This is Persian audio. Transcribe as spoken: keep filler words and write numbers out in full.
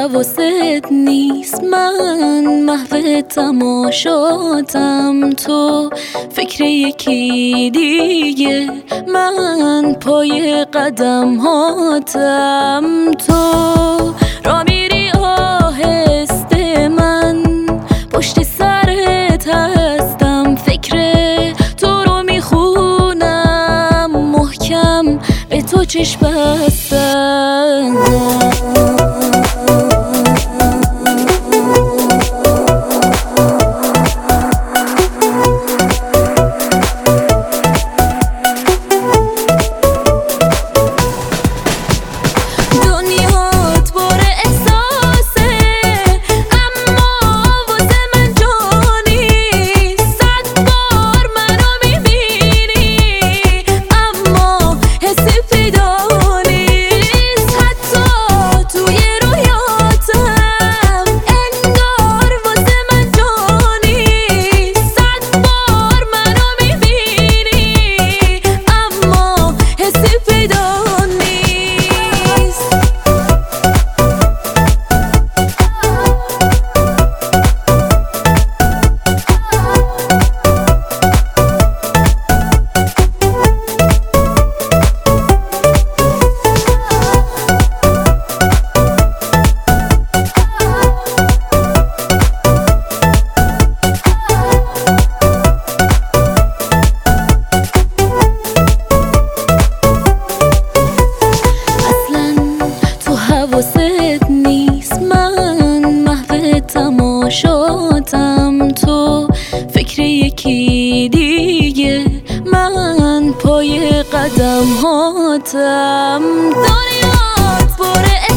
حواست نیست، من محو تماشاتم، تو فکر یکی دیگه، من پای قدم هاتم. تو را میری آهسته، من پشت سرت هستم، فکر تو رو میخونم محکم، به تو چشم بستم. حواست نیست، من محو تماشاتم، تو فکر یکی دیگه، من پای قدم هاتم. دنیات پر